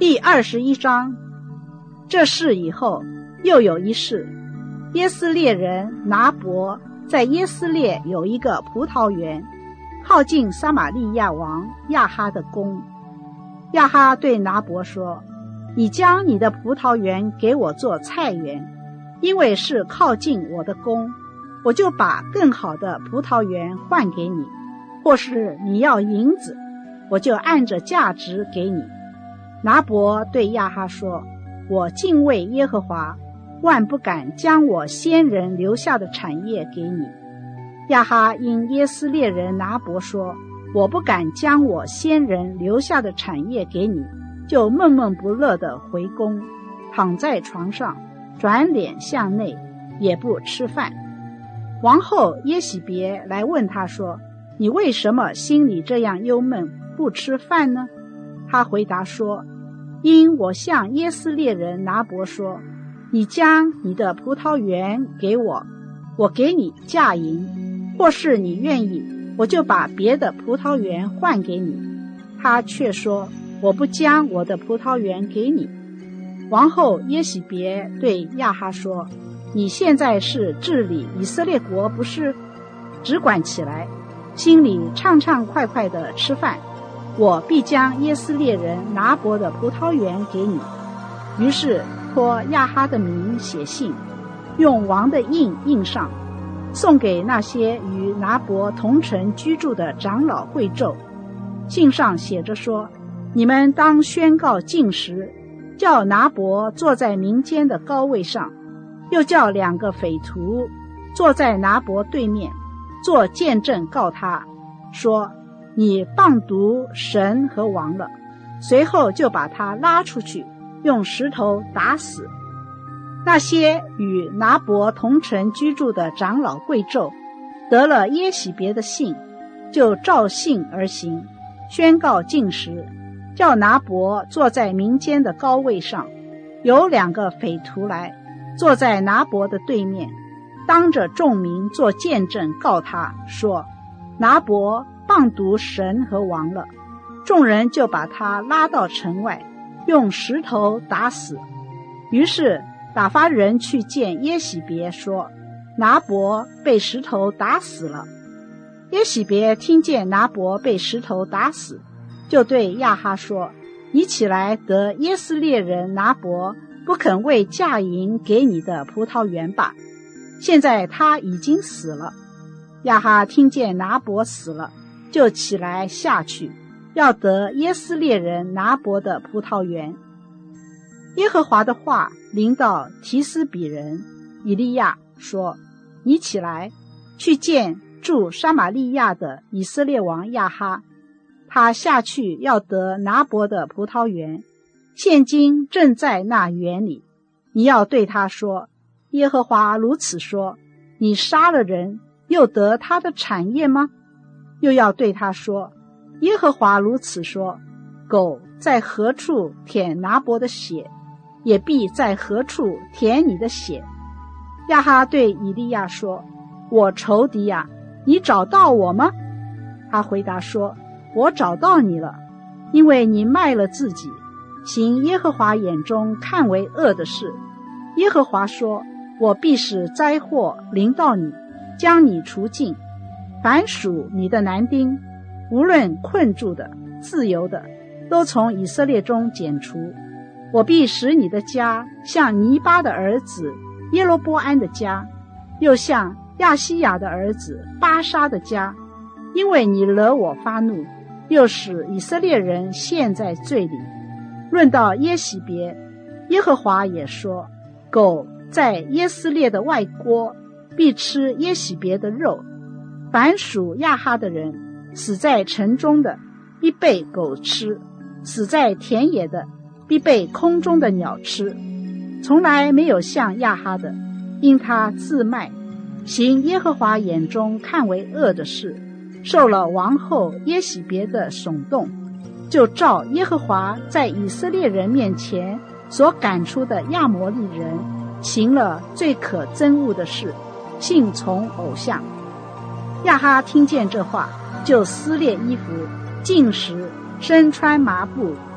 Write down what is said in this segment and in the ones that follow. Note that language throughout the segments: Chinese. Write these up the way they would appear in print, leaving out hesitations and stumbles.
第21章。这事以后，又有一事，耶斯列人拿伯在耶斯列有一个葡萄园，靠近撒玛利亚王亚哈的宫。亚哈对拿伯说：你将你的葡萄园给我做菜园，因为是靠近我的宫，我就把更好的葡萄园换给你，或是你要银子，我就按着价值给你。拿伯对亚哈说：我敬畏耶和华，万不敢将我先人留下的产业给你。亚哈因耶斯列人拿伯说：我不敢将我先人留下的产业给你，就闷闷不乐地回宫，躺在床上，转脸向内，也不吃饭。王后耶洗别来问他说：你为什么心里这样忧闷，不吃饭呢？他回答说：因我向耶斯列人拿伯说，你将你的葡萄园给我，我给你价银，或是你愿意，我就把别的葡萄园换给你。他却说：我不将我的葡萄园给你。王后耶洗别对亚哈说：你现在是治理以色列国，不是？只管起来，心里畅畅快快地吃饭，我必将耶斯列人拿伯的葡萄园给你。于是托亚哈的名写信，用王的印印上，送给那些与拿伯同城居住的长老贵胄。信上写着说：你们当宣告禁食，叫拿伯坐在民间的高位上，又叫2个匪徒坐在拿伯对面，做见证告他，说你谤读神和王了。随后就把他拉出去，用石头打死。那些与拿伯同城居住的长老贵胄得了耶洗别的信，就照信而行，宣告禁食，叫拿伯坐在民间的高位上。有2个匪徒来，坐在拿伯的对面，当着众民做见证告他，说拿伯谤读神和王了。众人就把他拉到城外，用石头打死。于是打发人去见耶洗别，说拿伯被石头打死了。耶洗别听见拿伯被石头打死，就对亚哈说：你起来得耶斯列人拿伯不肯为价银给你的葡萄园吧，现在他已经死了。亚哈听见拿伯死了，就起来下去，要得耶斯列人拿伯的葡萄园。耶和华的话临到提斯比人以利亚说：你起来，去见住撒玛利亚的以色列王亚哈，他下去要得拿伯的葡萄园，现今正在那园里。你要对他说：耶和华如此说，你杀了人，又得他的产业吗？又要对他说：耶和华如此说，狗在何处舔拿伯的血，也必在何处舔你的血。亚哈对以利亚说：我仇敌啊，你找到我吗？他回答说：我找到你了，因为你卖了自己，行耶和华眼中看为恶的事。耶和华说：我必使灾祸临到你，将你除尽。凡属你的男丁，无论困住的自由的，都从以色列中剪除。我必使你的家像尼巴的儿子耶罗波安的家，又像亚西亚的儿子巴沙的家，因为你惹我发怒，又使以色列人陷在罪里。论到耶洗别，耶和华也说：狗在耶斯列的外郭，必吃耶洗别的肉。凡属亚哈的人，死在城中的，必被狗吃；死在田野的，必被空中的鸟吃。从来没有像亚哈的，因他自卖，行耶和华眼中看为恶的事，受了王后耶洗别的耸动，就照耶和华在以色列人面前所赶出的亚摩利人，行了最可憎恶的事，信从偶像。亚哈听见这话，就撕裂衣服，禁食，身穿麻布，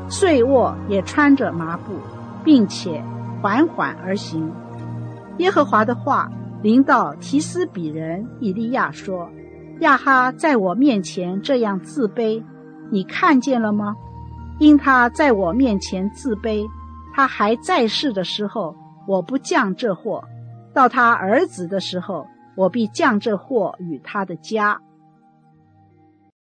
睡卧也穿着麻布，并且缓缓而行。耶和华的话临到提斯比人以利亚说，亚哈在我面前这样自卑，你看见了吗？因他在我面前自卑，他还在世的时候，我不降这祸；到他儿子的时候，我必降这祸与他的家。